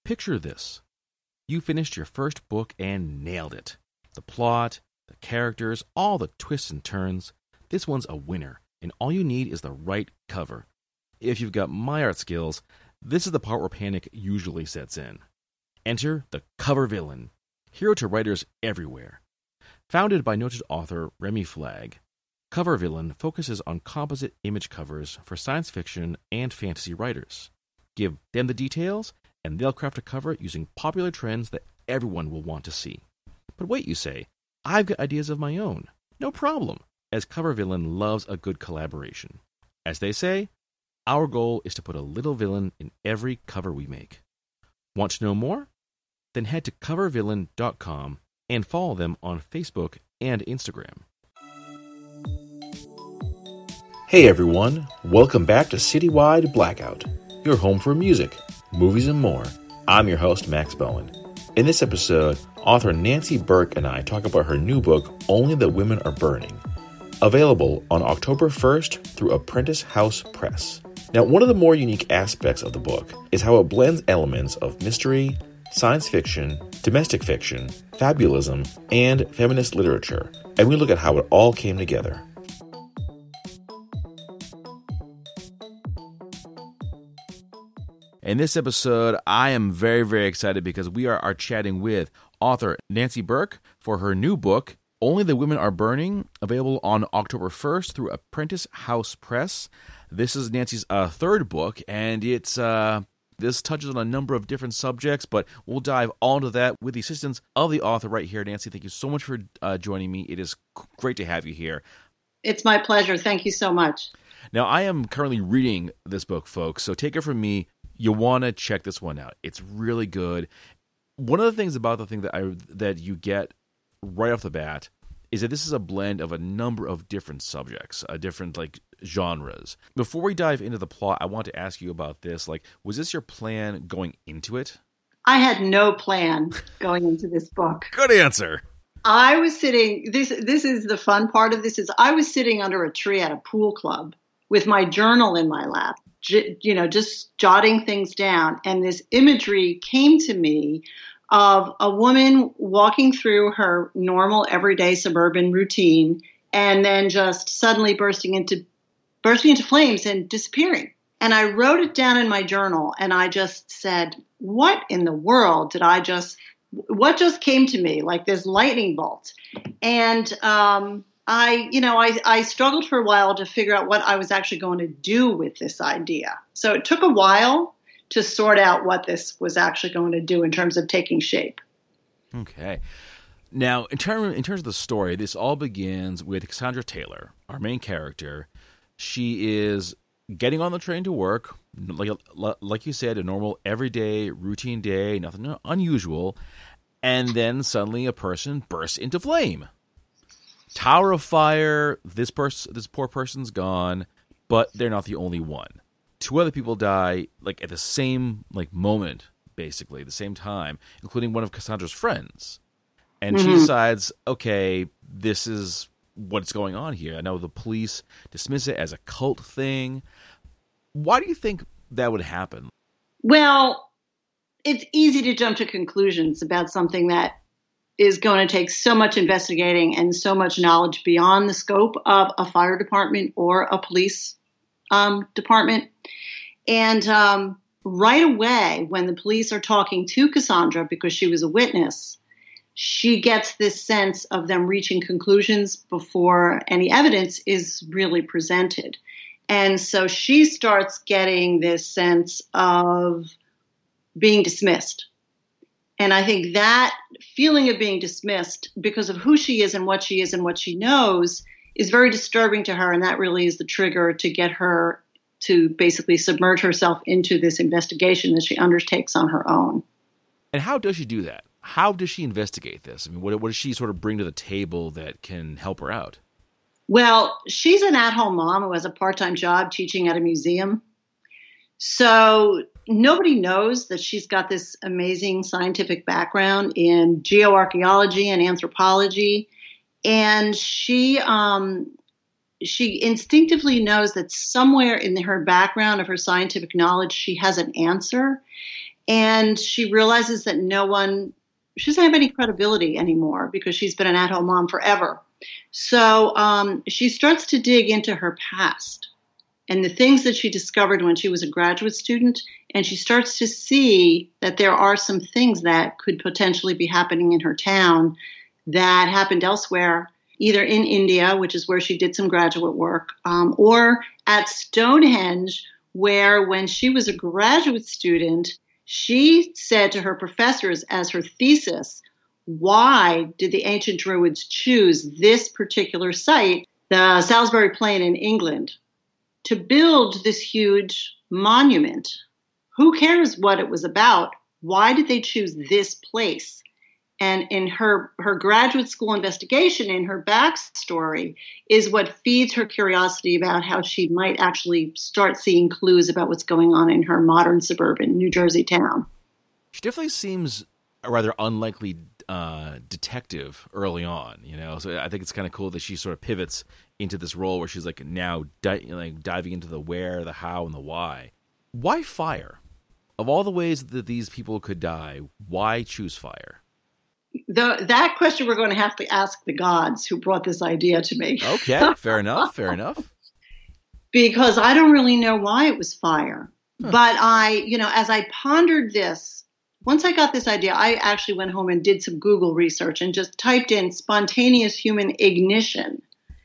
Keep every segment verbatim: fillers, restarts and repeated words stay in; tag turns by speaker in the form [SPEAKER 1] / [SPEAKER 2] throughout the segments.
[SPEAKER 1] Picture this. You finished your first book and nailed it. The plot, the characters, all the twists and turns. This one's a winner, and all you need is the right cover. If you've got my art skills, this is the part where panic usually sets in. Enter the cover villain, hero to writers everywhere. Founded by noted author Remy Flagg, Cover Villain focuses on composite image covers for science fiction and fantasy writers. Give them the details, and they'll craft a cover using popular trends that everyone will want to see. But wait, you say, I've got ideas of my own. No problem, as Cover Villain loves a good collaboration. As they say, our goal is to put a little villain in every cover we make. Want to know more? Then head to cover villain dot com and follow them on Facebook and Instagram.
[SPEAKER 2] Hey everyone, welcome back to Citywide Blackout, your home for music, movies, and more. I'm your host, Max Bowen. In this episode, author Nancy Burke and I talk about her new book, Only the Women Are Burning, available on October first through Apprentice House Press. Now, one of the more unique aspects of the book is how it blends elements of mystery, science fiction, domestic fiction, fabulism, and feminist literature, and we look at how it all came together.
[SPEAKER 1] In this episode, I am very, very excited because we are, are chatting with author Nancy Burke for her new book, Only the Women Are Burning, available on October first through Apprentice House Press. This is Nancy's uh, third book, and it's uh, this touches on a number of different subjects, but we'll dive all into that with the assistance of the author right here. Nancy, thank you so much for uh, joining me. It is great to have you here.
[SPEAKER 3] It's my pleasure. Thank you so much.
[SPEAKER 1] Now, I am currently reading this book, folks, so take it from me. You want to check this one out. It's really good. One of the things about the thing that I that you get right off the bat is that this is a blend of a number of different subjects, uh, different like genres. Before we dive into the plot, I want to ask you about this. Like, was this your plan going into it?
[SPEAKER 3] I had no plan going into this book.
[SPEAKER 1] Good answer.
[SPEAKER 3] I was sitting, this this is the fun part of this, is I was sitting under a tree at a pool club with my journal in my lap, j- you know, just jotting things down. And this imagery came to me of a woman walking through her normal everyday suburban routine and then just suddenly bursting into bursting into flames and disappearing. And I wrote it down in my journal, and I just said, what in the world did I just, what just came to me like this lightning bolt? And um, I, you know, I, I struggled for a while to figure out what I was actually going to do with this idea. So it took a while to sort out what this was actually going to do in terms of taking shape.
[SPEAKER 1] Okay. Now, in, term, in terms of the story, this all begins with Cassandra Taylor, our main character. She is getting on the train to work, like like you said, a normal, everyday, routine day, nothing unusual, and then suddenly a person bursts into flame. Tower of fire, this person, this poor person's gone, but they're not the only one. Two other people die, like at the same like moment, basically, the same time, including one of Cassandra's friends. And mm-hmm. she decides, okay, this is what's going on here. I know the police dismiss it as a cult thing. Why do you think that would happen?
[SPEAKER 3] Well, it's easy to jump to conclusions about something that is going to take so much investigating and so much knowledge beyond the scope of a fire department or a police um, department. And um, right away, when the police are talking to Cassandra, because she was a witness, she gets this sense of them reaching conclusions before any evidence is really presented. And so she starts getting this sense of being dismissed. And I think that feeling of being dismissed because of who she is and what she is and what she knows is very disturbing to her. And that really is the trigger to get her to basically submerge herself into this investigation that she undertakes on her own.
[SPEAKER 1] And how does she do that? How does she investigate this? I mean, what, what does she sort of bring to the table that can help her out?
[SPEAKER 3] Well, she's an at-home mom who has a part-time job teaching at a museum. So nobody knows that she's got this amazing scientific background in geoarchaeology and anthropology. And she um, she instinctively knows that somewhere in her background of her scientific knowledge, she has an answer. And she realizes that no one, she doesn't have any credibility anymore because she's been an at-home mom forever. So um, she starts to dig into her past and the things that she discovered when she was a graduate student. And she starts to see that there are some things that could potentially be happening in her town that happened elsewhere, either in India, which is where she did some graduate work, um, or at Stonehenge, where when she was a graduate student, she said to her professors as her thesis, why did the ancient Druids choose this particular site, the Salisbury Plain in England, to build this huge monument? Who cares what it was about? Why did they choose this place? And in her, her graduate school investigation, in her backstory, is what feeds her curiosity about how she might actually start seeing clues about what's going on in her modern suburban New Jersey town.
[SPEAKER 1] She definitely seems a rather unlikely uh, detective early on, you know. So I think it's kind of cool that she sort of pivots into this role where she's like now di- like diving into the where, the how, and the why. Why fire? Of all the ways that these people could die, why choose fire?
[SPEAKER 3] The, that question we're going to have to ask the gods who brought this idea to me.
[SPEAKER 1] Okay, fair enough, fair enough.
[SPEAKER 3] Because I don't really know why it was fire. Huh. But I, you know, as I pondered this, once I got this idea, I actually went home and did some Google research and just typed in spontaneous human ignition.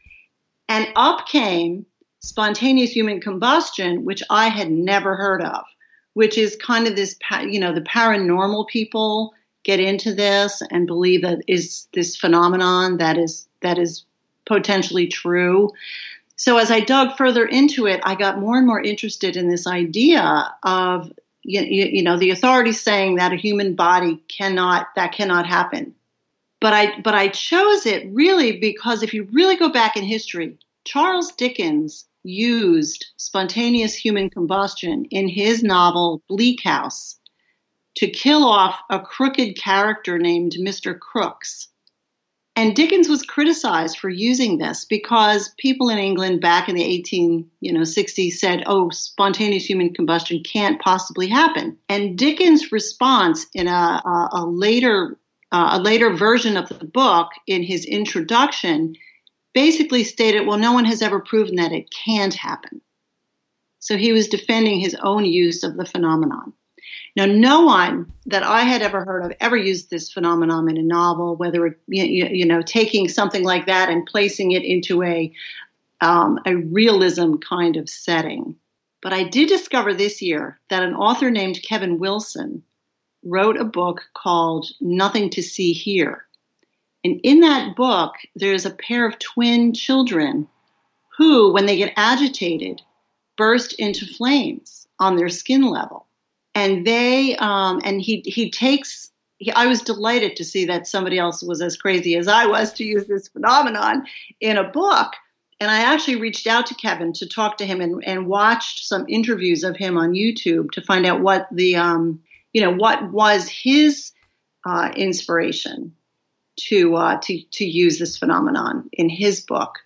[SPEAKER 3] And up came spontaneous human combustion, which I had never heard of, which is kind of this, you know, the paranormal people get into this and believe that is this phenomenon that is that is potentially true. So as I dug further into it, I got more and more interested in this idea of, you, you know, the authorities saying that a human body cannot, that cannot happen. But I, but I chose it really because if you really go back in history, Charles Dickens used spontaneous human combustion in his novel Bleak House to kill off a crooked character named Mister Crooks. And Dickens was criticized for using this because people in England back in the eighteen sixties said, oh, spontaneous human combustion can't possibly happen. And Dickens' response in a, a, a later uh, a later version of the book, in his introduction, basically stated, well, no one has ever proven that it can't happen. So he was defending his own use of the phenomenon. Now, no one that I had ever heard of ever used this phenomenon in a novel, whether it, you, you know, taking something like that and placing it into a um, a realism kind of setting. But I did discover this year that an author named Kevin Wilson wrote a book called Nothing to See Here. And in that book, there's a pair of twin children who, when they get agitated, burst into flames on their skin level. And they, um, and he, he takes, he, I was delighted to see that somebody else was as crazy as I was to use this phenomenon in a book. And I actually reached out to Kevin to talk to him and, and watched some interviews of him on YouTube to find out what the, um, you know, what was his uh, inspiration to, uh, to, to use this phenomenon in his book.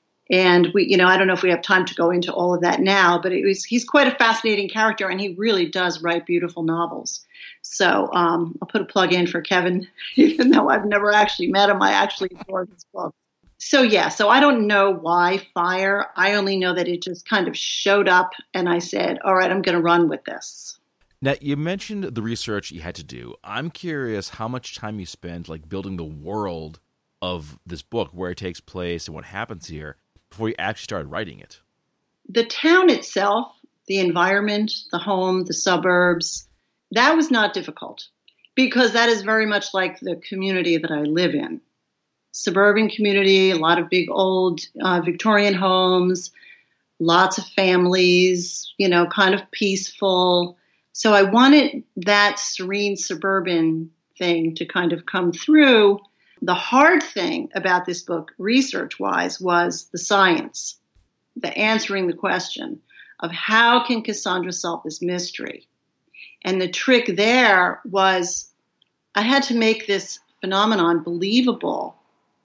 [SPEAKER 3] And we, you know, I don't know if we have time to go into all of that now, but it was, he's quite a fascinating character, and he really does write beautiful novels. So um, I'll put a plug in for Kevin, even though I've never actually met him. I actually adore his book. So yeah, so I don't know why fire. I only know that it just kind of showed up, and I said, all right, I'm going to run with this.
[SPEAKER 1] Now, you mentioned the research you had to do. I'm curious how much time you spent like building the world of this book, where it takes place and what happens here, before you actually started writing it.
[SPEAKER 3] The town itself, the environment, the home, the suburbs, that was not difficult because that is very much like the community that I live in. Suburban community, a lot of big old uh, Victorian homes, lots of families, you know, kind of peaceful. So I wanted that serene suburban thing to kind of come through. The hard thing about this book, research-wise, was the science, the answering the question of how can Cassandra solve this mystery? And the trick there was I had to make this phenomenon believable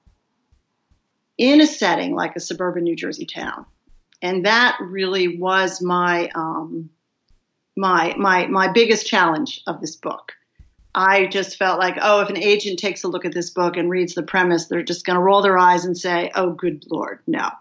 [SPEAKER 3] in a setting like a suburban New Jersey town. And that really was my um, my my my biggest challenge of this book. I just felt like, oh, if an agent takes a look at this book and reads the premise, they're just going to roll their eyes and say, oh, good Lord, no.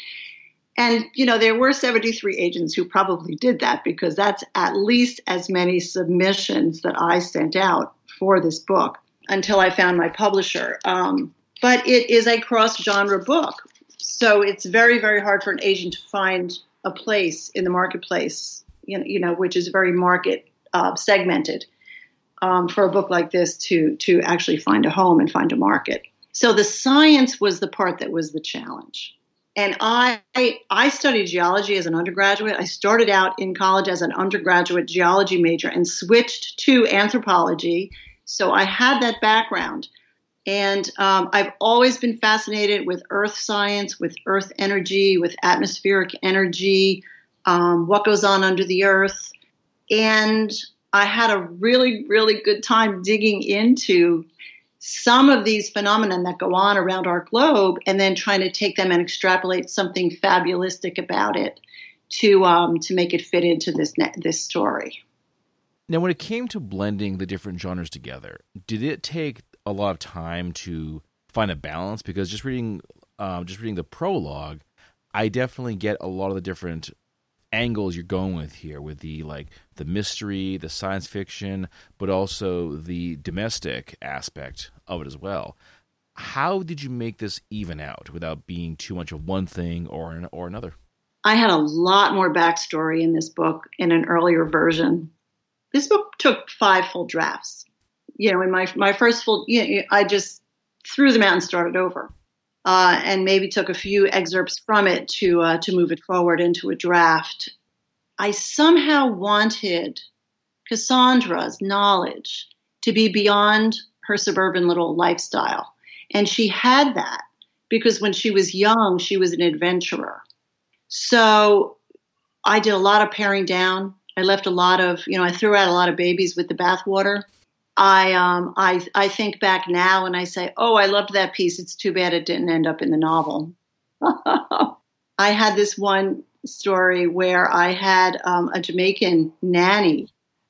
[SPEAKER 3] And, you know, there were seventy-three agents who probably did that, because that's at least as many submissions that I sent out for this book until I found my publisher. Um, but it is a cross-genre book. So it's very, very hard for an agent to find a place in the marketplace, you know, you know which is very market uh, segmented, um, for a book like this to, to actually find a home and find a market. So the science was the part that was the challenge. And I, I studied geology as an undergraduate. I started out in college as an undergraduate geology major and switched to anthropology. So I had that background. And um, I've always been fascinated with earth science, with earth energy, with atmospheric energy, um, what goes on under the earth. And I had a really, really good time digging into some of these phenomena that go on around our globe, and then trying to take them and extrapolate something fabulistic about it to um, to make it fit into this this story.
[SPEAKER 1] Now, when it came to blending the different genres together, did it take a lot of time to find a balance? Because just reading um, just reading the prologue, I definitely get a lot of the different angles you're going with here, with the like the mystery, the science fiction, but also the domestic aspect of it as well. How did you make this even out without being too much of one thing or an, or another?
[SPEAKER 3] I had a lot more backstory in this book in an earlier version. This book took five full drafts. You know, in my my first full, you know, I just threw them out and started over. Uh, and maybe took a few excerpts from it to uh, to move it forward into a draft. I somehow wanted Cassandra's knowledge to be beyond her suburban little lifestyle. And she had that because when she was young, she was an adventurer. So I did a lot of paring down. I left a lot of, you know, I threw out a lot of babies with the bathwater. I um I I think back now and I say, oh, I loved that piece. It's too bad it didn't end up in the novel. I had this one story where I had um, a Jamaican nanny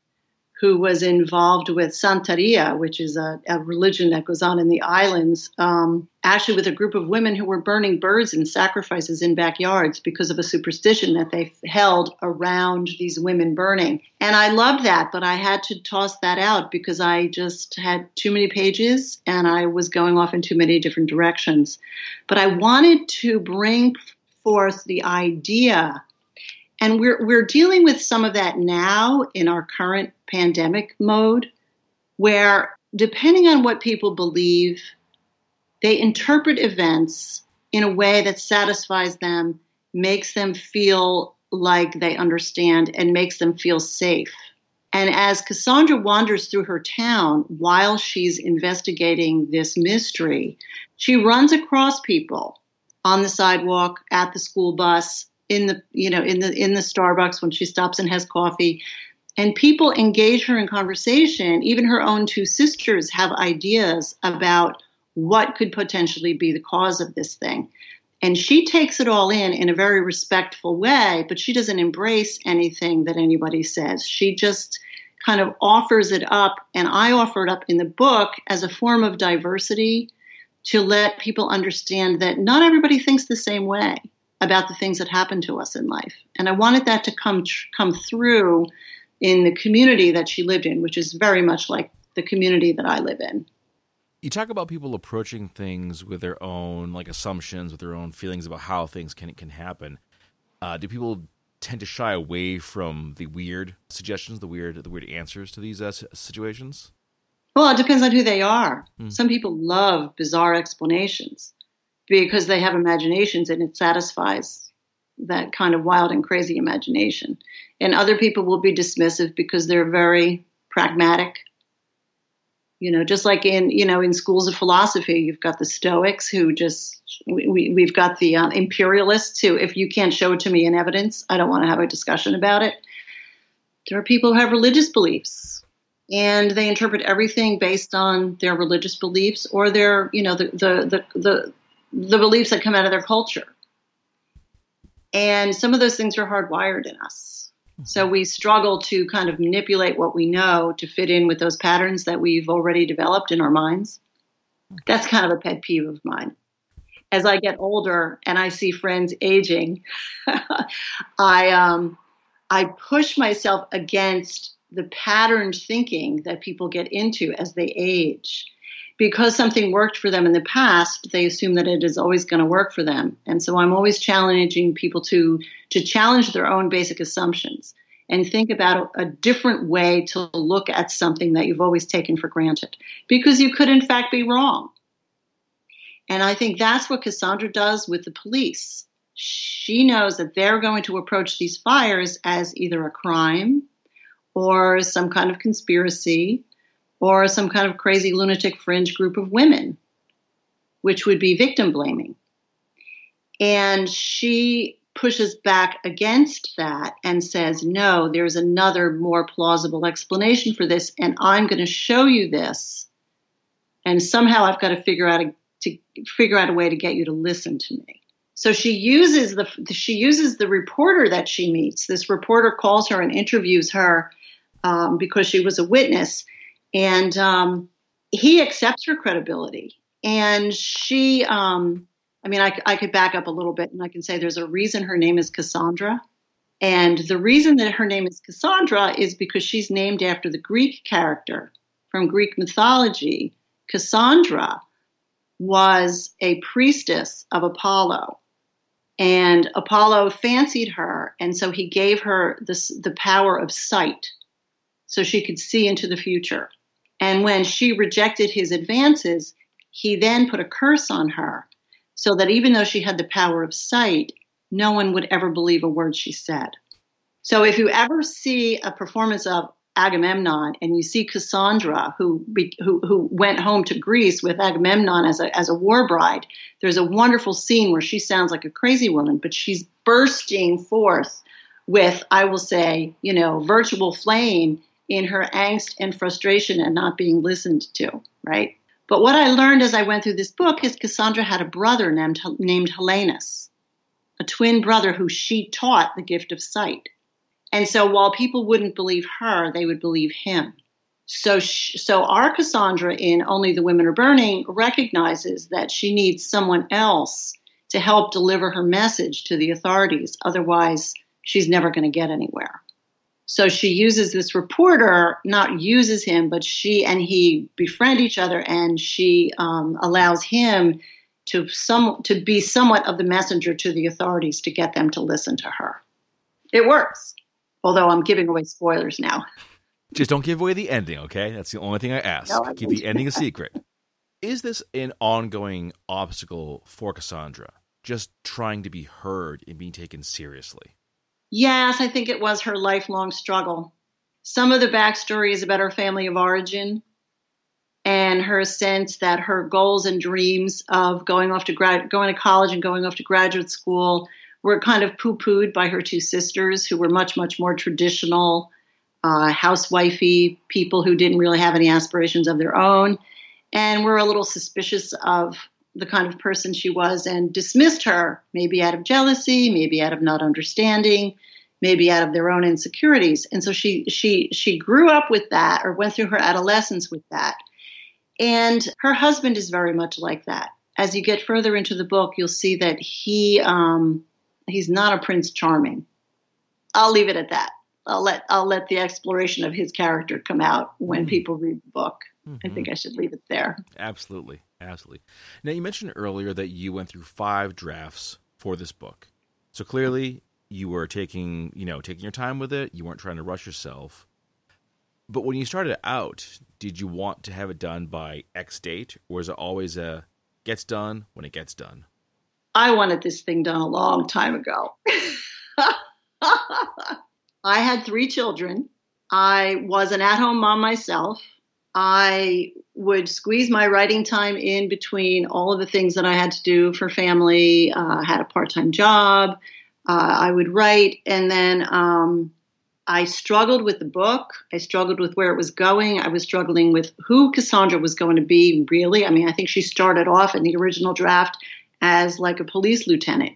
[SPEAKER 3] who was involved with Santeria, which is a, a religion that goes on in the islands, um, actually with a group of women who were burning birds in sacrifices in backyards because of a superstition that they held around these women burning. And I loved that, but I had to toss that out because I just had too many pages and I was going off in too many different directions. But I wanted to bring forth the idea, and we're we're dealing with some of that now in our current pandemic mode, where depending on what people believe, they interpret events in a way that satisfies them, makes them feel like they understand, and makes them feel safe. And as Cassandra wanders through her town while she's investigating this mystery, she runs across people on the sidewalk, at the school bus, in the, you know, in the in the Starbucks when she stops and has coffee. And people engage her in conversation. Even her own two sisters have ideas about what could potentially be the cause of this thing. And she takes it all in in a very respectful way, but she doesn't embrace anything that anybody says. She just kind of offers it up, and I offer it up in the book as a form of diversity to let people understand that not everybody thinks the same way about the things that happen to us in life. And I wanted that to come come through in the community that she lived in, which is very much like the community that I live in.
[SPEAKER 1] You talk about people approaching things with their own like assumptions, with their own feelings about how things can can happen. Uh, do people tend to shy away from the weird suggestions, the weird the weird answers to these uh, situations?
[SPEAKER 3] Well, it depends on who they are.
[SPEAKER 1] Hmm.
[SPEAKER 3] Some people love bizarre explanations because they have imaginations and it satisfies that kind of wild and crazy imagination. And other people will be dismissive because they're very pragmatic. You know, just like in, you know, in schools of philosophy, you've got the Stoics who just, we, we've got the um, imperialists who, if you can't show it to me in evidence, I don't want to have a discussion about it. There are people who have religious beliefs and they interpret everything based on their religious beliefs or their, you know, the, the, the, the, the beliefs that come out of their culture. And some of those things are hardwired in us. So we struggle to kind of manipulate what we know to fit in with those patterns that we've already developed in our minds. That's kind of a pet peeve of mine. As I get older and I see friends aging, I um, I push myself against the patterned thinking that people get into as they age. Because something worked for them in the past, they assume that it is always going to work for them. And so I'm always challenging people to, to challenge their own basic assumptions and think about a, a different way to look at something that you've always taken for granted. Because you could, in fact, be wrong. And I think that's what Cassandra does with the police. She knows that they're going to approach these fires as either a crime or some kind of conspiracy or some kind of crazy lunatic fringe group of women, which would be victim blaming. And she pushes back against that and says, no, there's another more plausible explanation for this, and I'm going to show you this. And somehow I've got to figure out a, to figure out a way to get you to listen to me. So she uses the she uses the reporter that she meets. This reporter calls her and interviews her um, because she was a witness. And um, he accepts her credibility. And she, um, I mean, I, I could back up a little bit and I can say there's a reason her name is Cassandra. And the reason that her name is Cassandra is because she's named after the Greek character from Greek mythology. Cassandra was a priestess of Apollo. And Apollo fancied her. And so he gave her this, the power of sight so she could see into the future. And when she rejected his advances, he then put a curse on her so that even though she had the power of sight, no one would ever believe a word she said. So if you ever see a performance of Agamemnon and you see Cassandra, who who, who went home to Greece with Agamemnon as a, as a war bride, there's a wonderful scene where she sounds like a crazy woman, but she's bursting forth with, I will say, you know, virtual flame in her angst and frustration and not being listened to, right? But what I learned as I went through this book is Cassandra had a brother named, named Helenus, a twin brother who she taught the gift of sight. And so while people wouldn't believe her, they would believe him. So, sh- so our Cassandra in Only the Women Are Burning recognizes that she needs someone else to help deliver her message to the authorities. Otherwise, she's never going to get anywhere. So she uses this reporter, not uses him, but she and he befriend each other, and she um, allows him to some to be somewhat of the messenger to the authorities to get them to listen to her. It works, although I'm giving away spoilers now.
[SPEAKER 1] Just don't give away the ending, okay? That's the only thing I ask. No, I Keep the ending a secret. Is this an ongoing obstacle for Cassandra, just trying to be heard and being taken seriously?
[SPEAKER 3] Yes, I think it was her lifelong struggle. Some of the backstory is about her family of origin and her sense that her goals and dreams of going off to grad, going to college and going off to graduate school were kind of poo-pooed by her two sisters, who were much, much more traditional, uh, housewifey people who didn't really have any aspirations of their own, and were a little suspicious of the kind of person she was and dismissed her, maybe out of jealousy, maybe out of not understanding, maybe out of their own insecurities. And so she she she grew up with that, or went through her adolescence with that. And her husband is very much like that. As you get further into the book, you'll see that he um, he's not a Prince Charming. I'll leave it at that. I'll let I'll let the exploration of his character come out when mm-hmm. people read the book. Mm-hmm. I think I should leave it there.
[SPEAKER 1] Absolutely. Absolutely. Now, you mentioned earlier that you went through five drafts for this book. So clearly you were taking, you know, taking your time with it. You weren't trying to rush yourself. But when you started out, did you want to have it done by X date, or is it always a gets done when it gets done?
[SPEAKER 3] I wanted this thing done a long time ago. I had three children. I was an at-home mom myself. I would squeeze my writing time in between all of the things that I had to do for family. Uh, I had a part-time job. Uh, I would write. And then um, I struggled with the book. I struggled with where it was going. I was struggling with who Cassandra was going to be, really. I mean, I think she started off in the original draft as like a police lieutenant.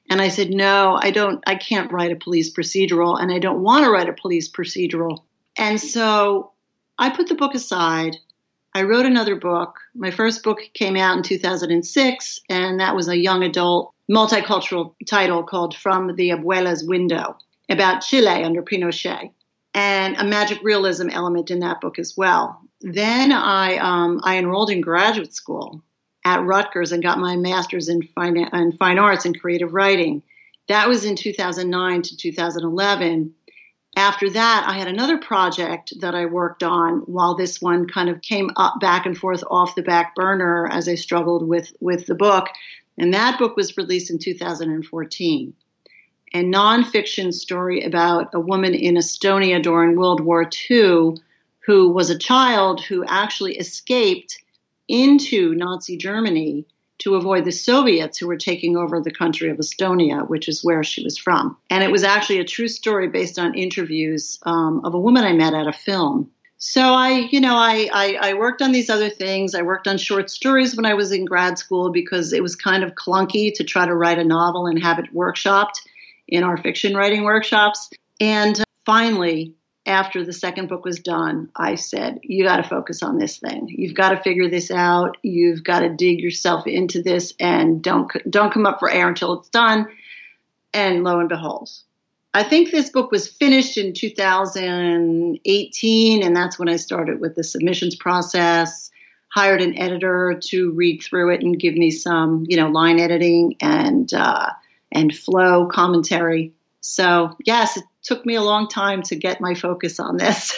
[SPEAKER 3] And I said, no, I don't, I can't write a police procedural, and I don't want to write a police procedural. And so I put the book aside. I wrote another book. My first book came out in two thousand six, and that was a young adult multicultural title called From the Abuela's Window, about Chile under Pinochet, and a magic realism element in that book as well. Then I um, I enrolled in graduate school at Rutgers and got my master's in fine, in fine arts and creative writing. That was in two thousand nine to two thousand eleven. After that, I had another project that I worked on while this one kind of came up back and forth off the back burner as I struggled with, with the book. And that book was released in two thousand fourteen. A nonfiction story about a woman in Estonia during World War Two who was a child who actually escaped into Nazi Germany to avoid the Soviets who were taking over the country of Estonia, which is where she was from. And it was actually a true story based on interviews um, of a woman I met at a film. So I, you know, I, I, I worked on these other things. I worked on short stories when I was in grad school because it was kind of clunky to try to write a novel and have it workshopped in our fiction writing workshops. And finally, after the second book was done, I said, you got to focus on this thing. You've got to figure this out. You've got to dig yourself into this and don't don't come up for air until it's done. And lo and behold, I think this book was finished in two thousand eighteen, and that's when I started with the submissions process, hired an editor to read through it and give me some, you know, line editing and uh, and flow commentary. So, yes, it took me a long time to get my focus on this.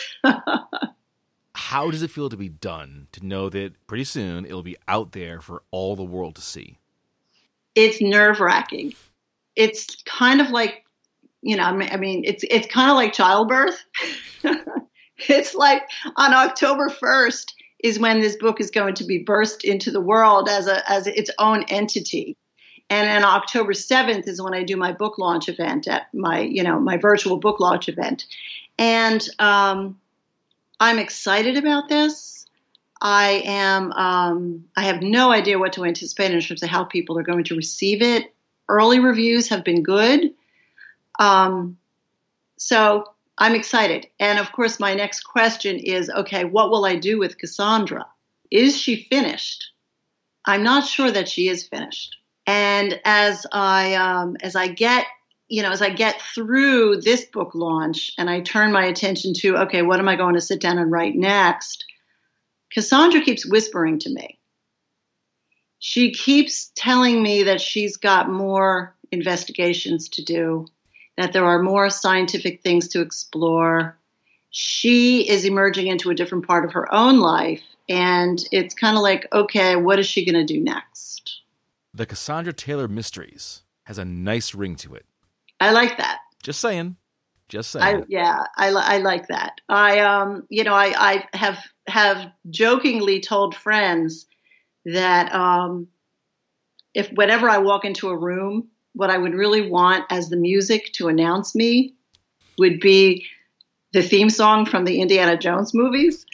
[SPEAKER 1] How does it feel to be done, to know that pretty soon it'll be out there for all the world to see?
[SPEAKER 3] It's nerve-wracking. It's kind of like, you know, I mean, it's it's kind of like childbirth. It's like on October first is when this book is going to be burst into the world as a as its own entity. And on October seventh is when I do my book launch event at my, you know, my virtual book launch event. And um, I'm excited about this. I am, um, I have no idea what to anticipate in terms of how people are going to receive it. Early reviews have been good. Um, so I'm excited. And of course, my next question is, okay, what will I do with Cassandra? Is she finished? I'm not sure that she is finished. And as I um, as I get, you know, as I get through this book launch and I turn my attention to, okay, what am I going to sit down and write next? Cassandra keeps whispering to me. She keeps telling me that she's got more investigations to do, that there are more scientific things to explore. She is emerging into a different part of her own life. And it's kind of like, okay, what is she going to do next?
[SPEAKER 1] The Cassandra Taylor Mysteries has a nice ring to it.
[SPEAKER 3] I like that.
[SPEAKER 1] Just saying. Just saying.
[SPEAKER 3] I, yeah, I, I like that. I, um, you know, I, I have have jokingly told friends that um, if whenever I walk into a room, what I would really want as the music to announce me would be the theme song from the Indiana Jones movies.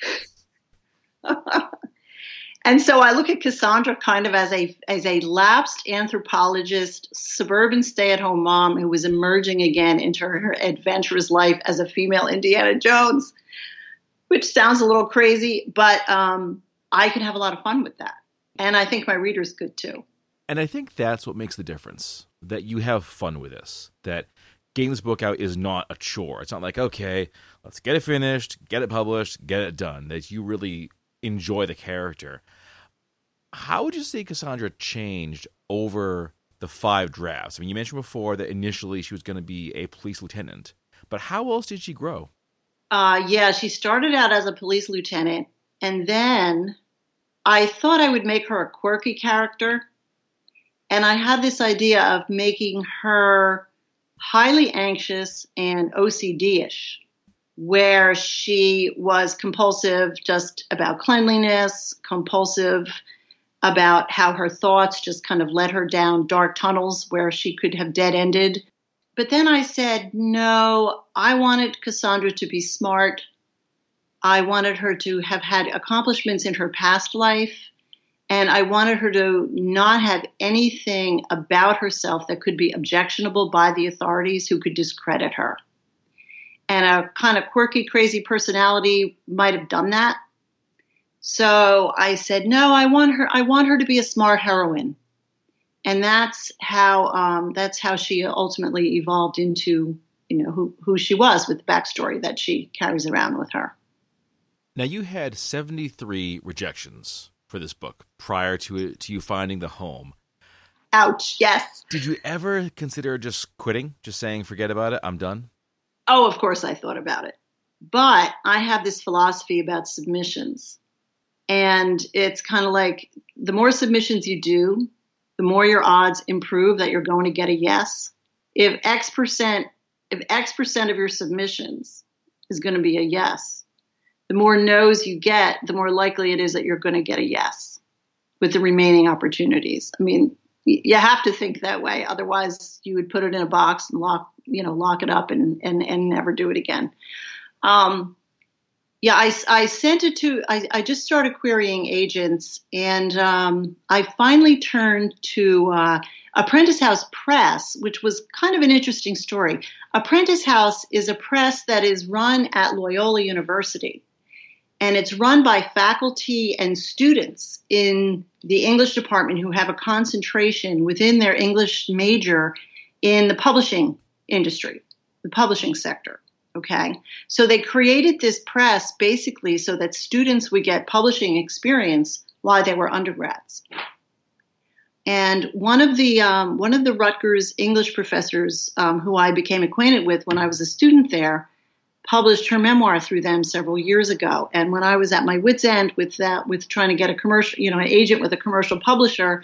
[SPEAKER 3] And so I look at Cassandra kind of as a as a lapsed anthropologist, suburban stay-at-home mom who was emerging again into her adventurous life as a female Indiana Jones, which sounds a little crazy, but um, I could have a lot of fun with that. And I think my readers could too.
[SPEAKER 1] And I think that's what makes the difference, that you have fun with this, that getting this book out is not a chore. It's not like, okay, let's get it finished, get it published, get it done, that you really enjoy the character. How would you say Cassandra changed over the five drafts? I mean, you mentioned before that initially she was going to be a police lieutenant, but how else did she grow?
[SPEAKER 3] Uh, yeah, she started out as a police lieutenant, and then I thought I would make her a quirky character, and I had this idea of making her highly anxious and O C D-ish, where she was compulsive just about cleanliness, compulsive about how her thoughts just kind of led her down dark tunnels where she could have dead-ended. But then I said, no, I wanted Cassandra to be smart. I wanted her to have had accomplishments in her past life And I wanted her to not have anything about herself that could be objectionable by the authorities who could discredit her. And a kind of quirky, crazy personality might have done that. So I said, no, I want her, I want her to be a smart heroine. And that's how, um, that's how she ultimately evolved into, you know, who, who she was, with the backstory that she carries around with her.
[SPEAKER 1] Now, you had seventy-three rejections for this book prior to it, to you finding the home.
[SPEAKER 3] Ouch, yes.
[SPEAKER 1] Did you ever consider just quitting, just saying, forget about it, I'm done?
[SPEAKER 3] Oh, of course I thought about it. But I have this philosophy about submissions. And it's kind of like the more submissions you do, the more your odds improve that you're going to get a yes. If X percent, if X percent of your submissions is going to be a yes, the more no's you get, the more likely it is that you're going to get a yes with the remaining opportunities. I mean, you have to think that way. Otherwise, you would put it in a box and lock, you know, lock it up and, and, and never do it again. Um, yeah, I, I sent it to, I, I just started querying agents, and um, I finally turned to uh, Apprentice House Press, which was kind of an interesting story. Apprentice House is a press that is run at Loyola University, and it's run by faculty and students in the English department who have a concentration within their English major in the publishing industry, the publishing sector. Okay, so they created this press basically so that students would get publishing experience while they were undergrads. And one of the um, one of the Rutgers English professors um, who I became acquainted with when I was a student there published her memoir through them several years ago. And when I was at my wit's end with that, with trying to get a commercial, you know, an agent with a commercial publisher,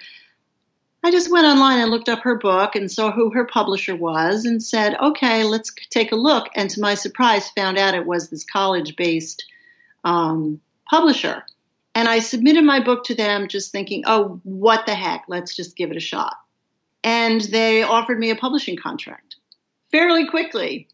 [SPEAKER 3] I just went online and looked up her book and saw who her publisher was and said, okay, let's take a look. And to my surprise, found out it was this college-based um, publisher. And I submitted my book to them just thinking, oh, what the heck, let's just give it a shot. And they offered me a publishing contract fairly quickly.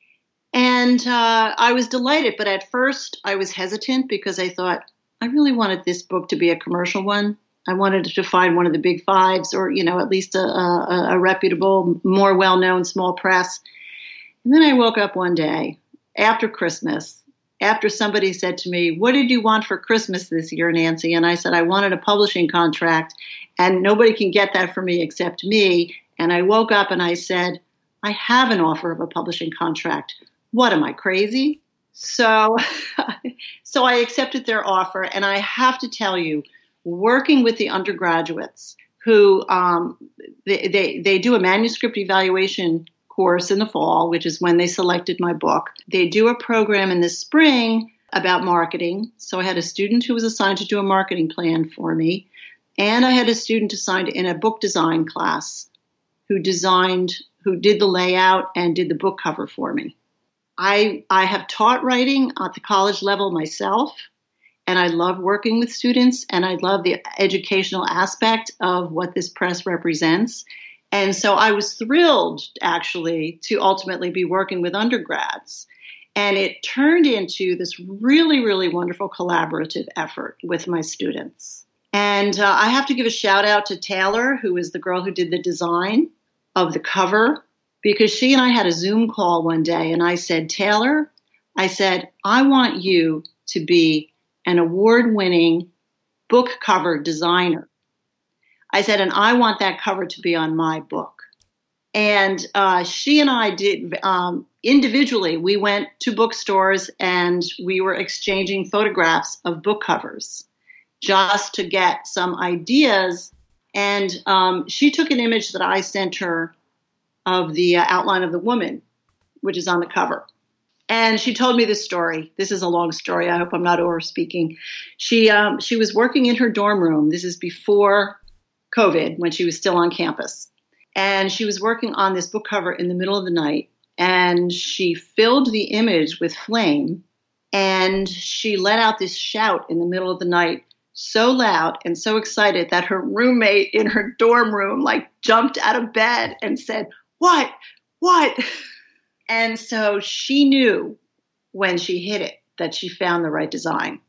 [SPEAKER 3] And uh, I was delighted. But at first, I was hesitant because I thought, I really wanted this book to be a commercial one. I wanted to find one of the big fives, or, you know, at least a, a, a reputable, more well-known small press. And then I woke up one day after Christmas, after somebody said to me, what did you want for Christmas this year, Nancy? And I said, I wanted a publishing contract, and nobody can get that for me except me. And I woke up and I said, I have an offer of a publishing contract. What, am I crazy? So, so I accepted their offer, and I have to tell you, working with the undergraduates who um, they, they they do a manuscript evaluation course in the fall, which is when they selected my book. They do a program in the spring about marketing. So I had a student who was assigned to do a marketing plan for me, and I had a student assigned in a book design class who designed, who did the layout and did the book cover for me. I I have taught writing at the college level myself. And I love working with students, and I love the educational aspect of what this press represents. And so I was thrilled, actually, to ultimately be working with undergrads. And it turned into this really, really wonderful collaborative effort with my students. And uh, I have to give a shout out to Taylor, who is the girl who did the design of the cover, because she and I had a Zoom call one day, and I said, Taylor, I said, I want you to be an award-winning book cover designer. I said, and I want that cover to be on my book. And uh, she and I did, um, individually, we went to bookstores and we were exchanging photographs of book covers just to get some ideas. And um, she took an image that I sent her of the uh, outline of the woman, which is on the cover. And she told me this story. This is a long story. I hope I'm not over speaking. She um, she was working in her dorm room. This is before COVID, when she was still on campus. And she was working on this book cover in the middle of the night. And she filled the image with flame. And she let out this shout in the middle of the night, so loud and so excited that her roommate in her dorm room like jumped out of bed and said, what? What? And so she knew when she hit it that she found the right design.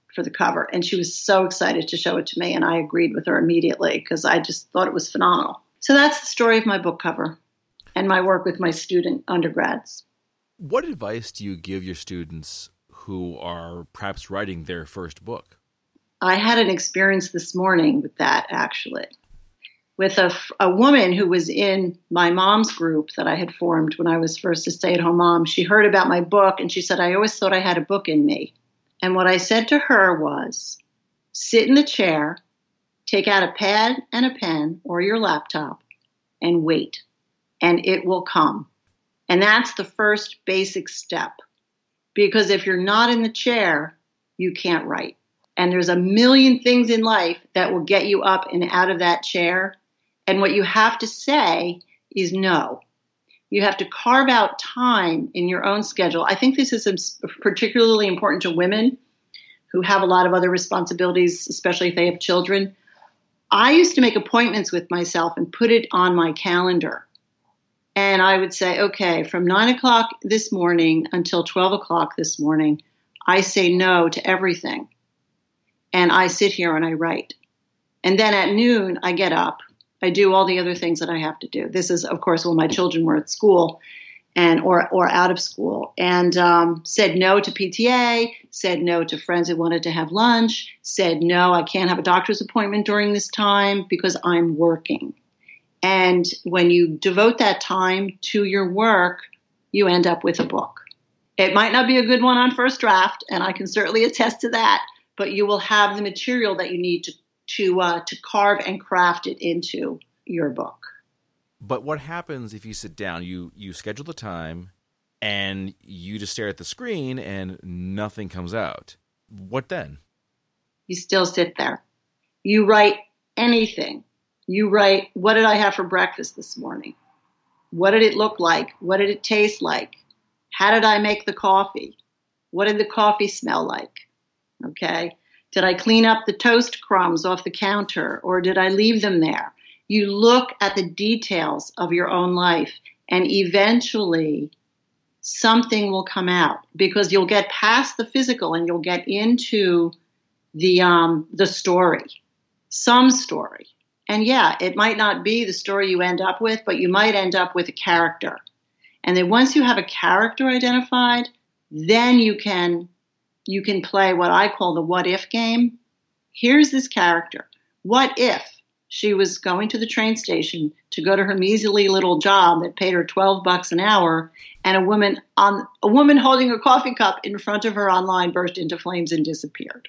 [SPEAKER 3] for the cover. And she was so excited to show it to me. And I agreed with her immediately because I just thought it was phenomenal. So that's the story of my book cover and my work with my student undergrads.
[SPEAKER 1] What advice do you give your students who are perhaps writing their first book?
[SPEAKER 3] I had an experience this morning with that, actually, with a, a woman who was in my mom's group that I had formed when I was first a stay-at-home mom. She heard about my book, and she said, I always thought I had a book in me. And what I said to her was, sit in the chair, take out a pad and a pen or your laptop, and wait, and it will come. And that's the first basic step, because if you're not in the chair, you can't write. And there's a million things in life that will get you up and out of that chair. And what you have to say is no. You have to carve out time in your own schedule. I think this is particularly important to women who have a lot of other responsibilities, especially if they have children. I used to make appointments with myself and put it on my calendar. And I would say, okay, from nine o'clock this morning until twelve o'clock this morning, I say no to everything. And I sit here and I write. And then at noon, I get up. I do all the other things that I have to do. This is, of course, when my children were at school and or or out of school. And um, said no to P T A, said no to friends who wanted to have lunch, said no, I can't have a doctor's appointment during this time because I'm working. And when you devote that time to your work, you end up with a book. It might not be a good one on first draft, and I can certainly attest to that, but you will have the material that you need to to uh, to carve and craft it into your book.
[SPEAKER 1] But what happens if you sit down, you, you schedule the time, and you just stare at the screen and nothing comes out? What then?
[SPEAKER 3] You still sit there. You write anything. You write, what did I have for breakfast this morning? What did it look like? What did it taste like? How did I make the coffee? What did the coffee smell like? Okay. Did I clean up the toast crumbs off the counter, or did I leave them there? You look at the details of your own life, and eventually something will come out, because you'll get past the physical and you'll get into the um, the story, some story. And yeah, it might not be the story you end up with, but you might end up with a character. And then once you have a character identified, then you can you can play what I call the what if game. Here's this character. What if she was going to the train station to go to her measly little job that paid her twelve bucks an hour, and a woman on a woman holding a coffee cup in front of her online burst into flames and disappeared?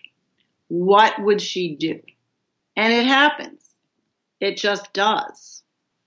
[SPEAKER 3] What would she do? And it happens. It just does.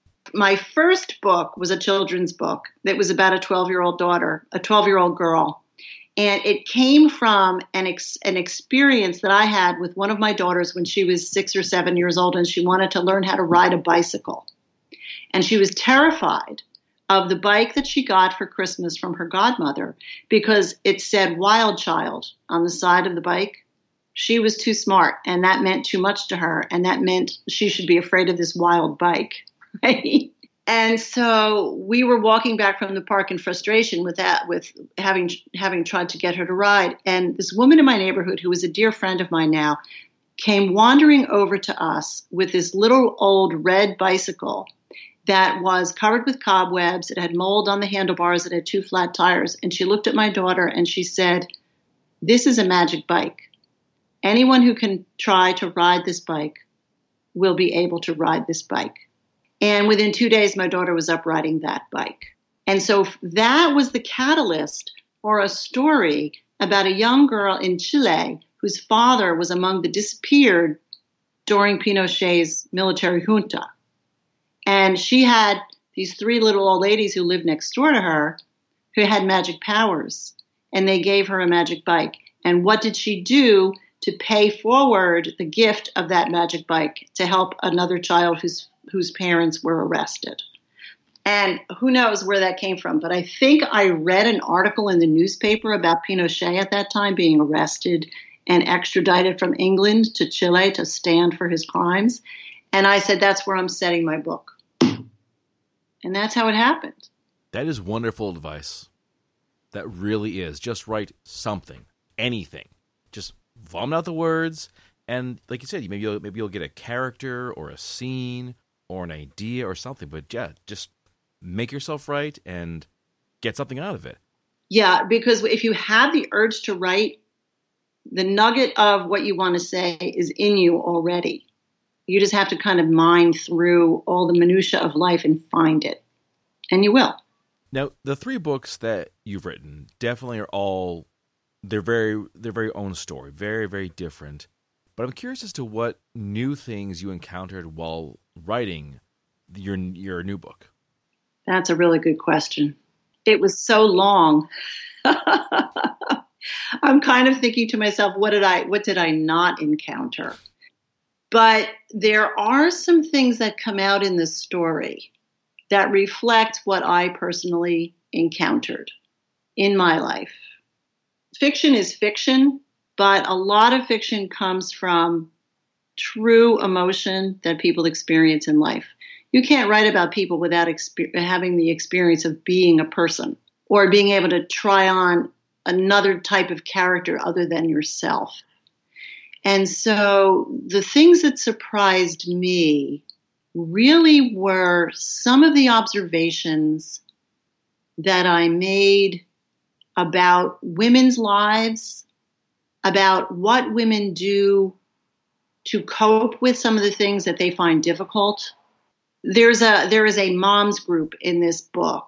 [SPEAKER 3] My first book was a children's book that was about a twelve-year-old daughter, a twelve-year-old girl. And it came from an ex- an experience that I had with one of my daughters when she was six or seven years old, and she wanted to learn how to ride a bicycle. And she was terrified of the bike that she got for Christmas from her godmother because it said "Wild Child" on the side of the bike. She was too smart, and that meant too much to her, and that meant she should be afraid of this wild bike, right? And so we were walking back from the park in frustration with that, with having having tried to get her to ride. And this woman in my neighborhood, who is a dear friend of mine now, came wandering over to us with this little old red bicycle that was covered with cobwebs. It had mold on the handlebars. It had two flat tires. And she looked at my daughter and she said, "This is a magic bike. Anyone who can try to ride this bike will be able to ride this bike." And within two days, my daughter was up riding that bike. And so that was the catalyst for a story about a young girl in Chile whose father was among the disappeared during Pinochet's military junta. And she had these three little old ladies who lived next door to her who had magic powers, and they gave her a magic bike. And what did she do to pay forward the gift of that magic bike to help another child whose whose parents were arrested? And who knows where that came from, but I think I read an article in the newspaper about Pinochet at that time being arrested and extradited from England to Chile to stand for his crimes. And I said, that's where I'm setting my book. And that's how it happened.
[SPEAKER 1] That is wonderful advice. That really is. Just write something, anything. Just vomit out the words, and like you said, maybe you'll, maybe you'll get a character or a scene or an idea or something. But yeah, just make yourself write and get something out of it.
[SPEAKER 3] Yeah, because if you have the urge to write, the nugget of what you want to say is in you already. You just have to kind of mine through all the minutia of life and find it. And you will.
[SPEAKER 1] Now, the three books that you've written definitely are all, they're very, their very own story, very, very different. But I'm curious as to what new things you encountered while writing your your new book.
[SPEAKER 3] That's a really good question. It was so long. I'm kind of thinking to myself, what did I, what did I not encounter? But there are some things that come out in this story that reflect what I personally encountered in my life. Fiction is fiction, but a lot of fiction comes from true emotion that people experience in life. You can't write about people without exper- having the experience of being a person or being able to try on another type of character other than yourself. And so the things that surprised me really were some of the observations that I made about women's lives, about what women do to cope with some of the things that they find difficult. There's a there is a moms group in this book,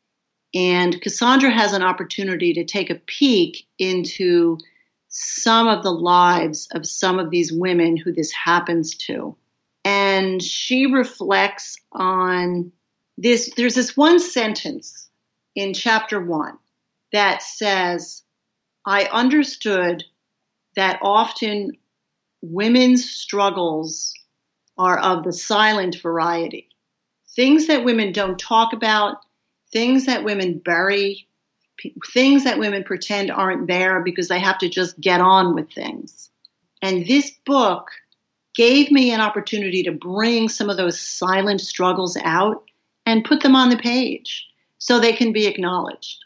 [SPEAKER 3] and Cassandra has an opportunity to take a peek into some of the lives of some of these women who this happens to. And she reflects on this. There's this one sentence in chapter one that says, I understood that often women's struggles are of the silent variety. Things that women don't talk about, things that women bury, p- things that women pretend aren't there because they have to just get on with things. And this book gave me an opportunity to bring some of those silent struggles out and put them on the page so they can be acknowledged.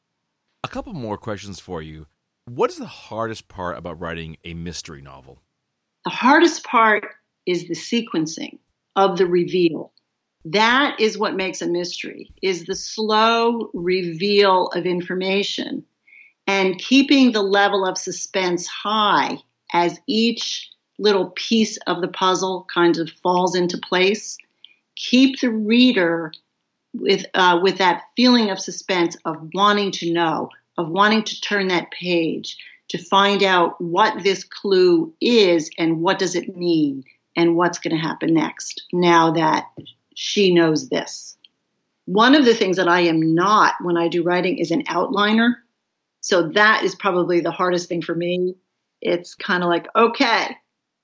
[SPEAKER 1] A couple more questions for you. What is the hardest part about writing a mystery novel?
[SPEAKER 3] The hardest part is the sequencing of the reveal. That is what makes a mystery, is the slow reveal of information and keeping the level of suspense high as each little piece of the puzzle kind of falls into place. Keep the reader with uh, with that feeling of suspense, of wanting to know, of wanting to turn that page, to find out what this clue is and what does it mean and what's going to happen next now that she knows this. One of the things that I am not when I do writing is an outliner. So that is probably the hardest thing for me. It's kind of like, okay,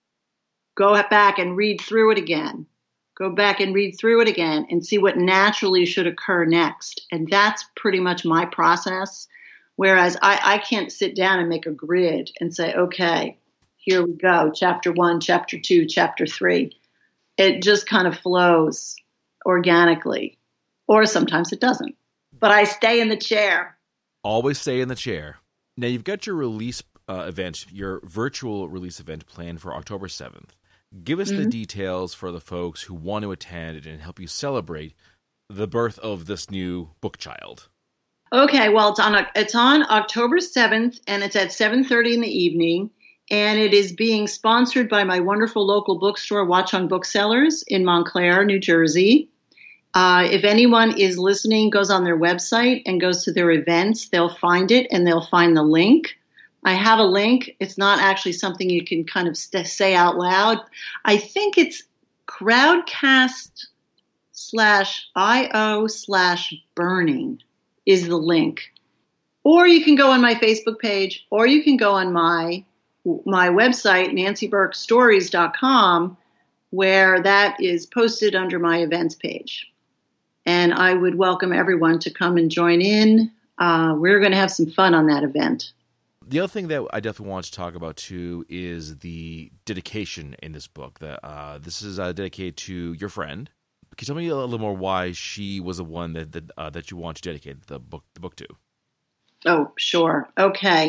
[SPEAKER 3] go back and read through it again. Go back and read through it again and see what naturally should occur next. And that's pretty much my process. Whereas I, I can't sit down and make a grid and say, okay, here we go, chapter one, chapter two, chapter three. It just kind of flows organically, or sometimes it doesn't. But I stay in the chair.
[SPEAKER 1] Always stay in the chair. Now, you've got your release uh, event, your virtual release event planned for October seventh. Give us mm-hmm. the details for the folks who want to attend and help you celebrate the birth of this new book child.
[SPEAKER 3] Okay, well, it's on it's on October seventh, and it's at seven thirty in the evening, and it is being sponsored by my wonderful local bookstore, Watchung Booksellers in Montclair, New Jersey. Uh, if anyone is listening, goes on their website and goes to their events, they'll find it, and they'll find the link. I have a link. It's not actually something you can kind of st- say out loud. I think it's Crowdcast slash io slash burning. Is the link. Or you can go on my Facebook page, or you can go on my my website, nancy burke stories dot com, where that is posted under my events page. And I would welcome everyone to come and join in. Uh, we're going to have some fun on that event.
[SPEAKER 1] The other thing that I definitely want to talk about, too, is the dedication in this book. That uh, this is uh, dedicated to your friend. Can you tell me a little more why she was the one that that, uh, that you want to dedicate the book the book to?
[SPEAKER 3] Oh, sure. Okay.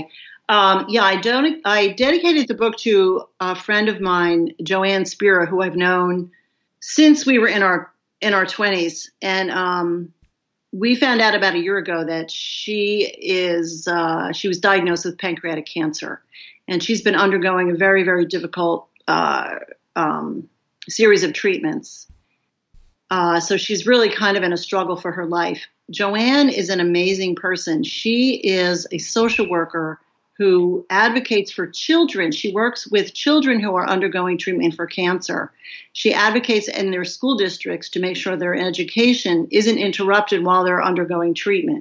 [SPEAKER 3] Um, yeah, I don't. I dedicated the book to a friend of mine, Joanne Spira, who I've known since we were in our in our twenties, and um, we found out about a year ago that she is uh, she was diagnosed with pancreatic cancer, and she's been undergoing a very very difficult uh, um, series of treatments. Uh, so she's really kind of in a struggle for her life. Joanne is an amazing person. She is a social worker who advocates for children. She works with children who are undergoing treatment for cancer. She advocates in their school districts to make sure their education isn't interrupted while they're undergoing treatment.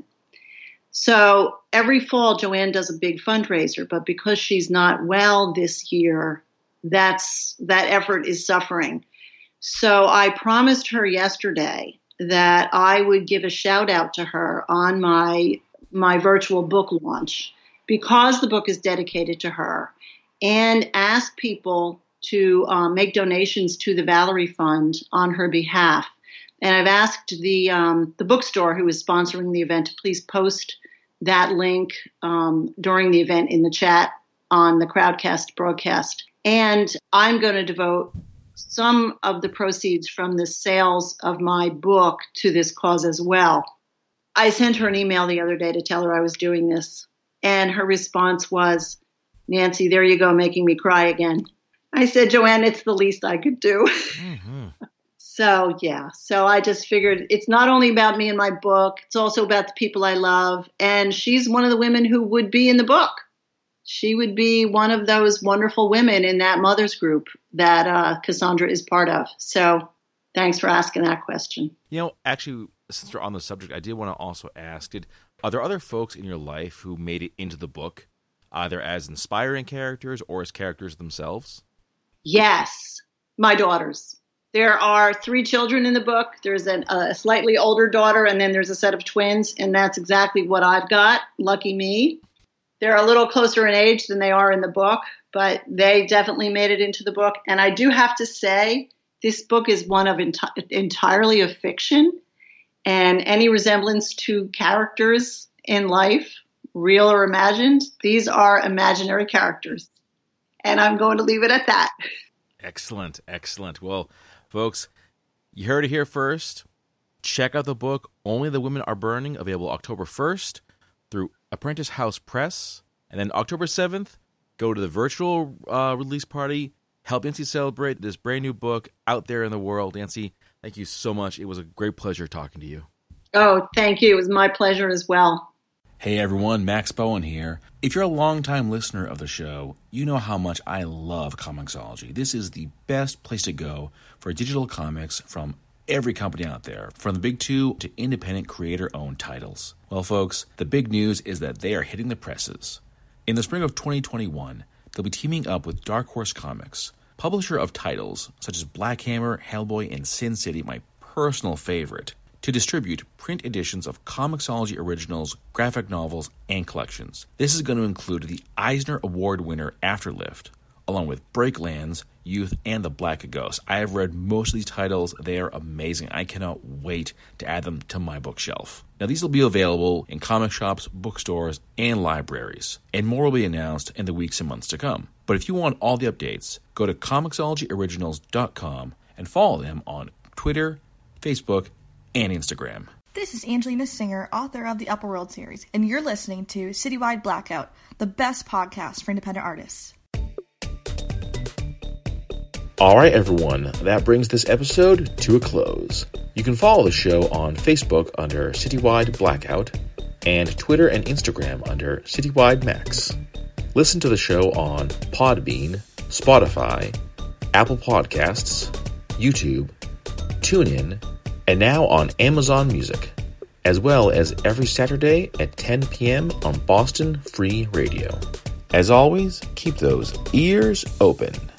[SPEAKER 3] So every fall, Joanne does a big fundraiser, but because she's not well this year, that's that effort is suffering. So I promised her yesterday that I would give a shout out to her on my my virtual book launch, because the book is dedicated to her, and ask people to um, make donations to the Valerie Fund on her behalf. And I've asked the um, the bookstore who is sponsoring the event to please post that link um, during the event in the chat on the Crowdcast broadcast. And I'm going to devote some of the proceeds from the sales of my book to this cause as well. I sent her an email the other day to tell her I was doing this, and her response was, "Nancy, there you go, making me cry again." I said, "Joanne, it's the least I could do." Mm-hmm. So, yeah. So I just figured it's not only about me and my book, it's also about the people I love. And she's one of the women who would be in the book. She would be one of those wonderful women in that mothers group that uh, Cassandra is part of. So thanks for asking that question.
[SPEAKER 1] You know, actually, since we're on the subject, I did want to also ask, did, are there other folks in your life who made it into the book, either as inspiring characters or as characters themselves?
[SPEAKER 3] Yes, my daughters. There are three children in the book. There's an, a slightly older daughter, and then there's a set of twins, and that's exactly what I've got. Lucky me. They're a little closer in age than they are in the book, but they definitely made it into the book. And I do have to say, this book is one of enti- entirely of fiction, and any resemblance to characters in life, real or imagined, these are imaginary characters. And I'm going to leave it at that.
[SPEAKER 1] Excellent, excellent. Well, folks, you heard it here first. Check out the book, Only the Women Are Burning, available October first through Apprentice House Press. And then October seventh, go to the virtual uh, release party. Help Nancy celebrate this brand new book out there in the world. Nancy, thank you so much. It was a great pleasure talking to you.
[SPEAKER 3] Oh, thank you. It was my pleasure as well.
[SPEAKER 2] Hey everyone, Max Bowen here. If you're a longtime listener of the show, you know how much I love Comixology. This is the best place to go for digital comics from every company out there, from the big two to independent creator-owned titles. Well, folks, the big news is that they are hitting the presses. In the spring of twenty twenty-one, they'll be teaming up with Dark Horse Comics, publisher of titles such as Black Hammer, Hellboy, and Sin City, my personal favorite, to distribute print editions of Comixology originals, graphic novels, and collections. This is going to include the Eisner Award winner Afterlift, along with Breaklands, Youth, and The Black Ghost. I have read most of these titles. They are amazing. I cannot wait to add them to my bookshelf. Now, these will be available in comic shops, bookstores, and libraries, and more will be announced in the weeks and months to come. But if you want all the updates, go to Comixology Originals dot com and follow them on Twitter, Facebook, and Instagram.
[SPEAKER 4] This is Angelina Singer, author of the Upper World series, and you're listening to Citywide Blackout, the best podcast for independent artists.
[SPEAKER 2] All right, everyone, that brings this episode to a close. You can follow the show on Facebook under Citywide Blackout and Twitter and Instagram under Citywide Max. Listen to the show on Podbean, Spotify, Apple Podcasts, YouTube, TuneIn, and now on Amazon Music, as well as every Saturday at ten p.m. on Boston Free Radio. As always, keep those ears open.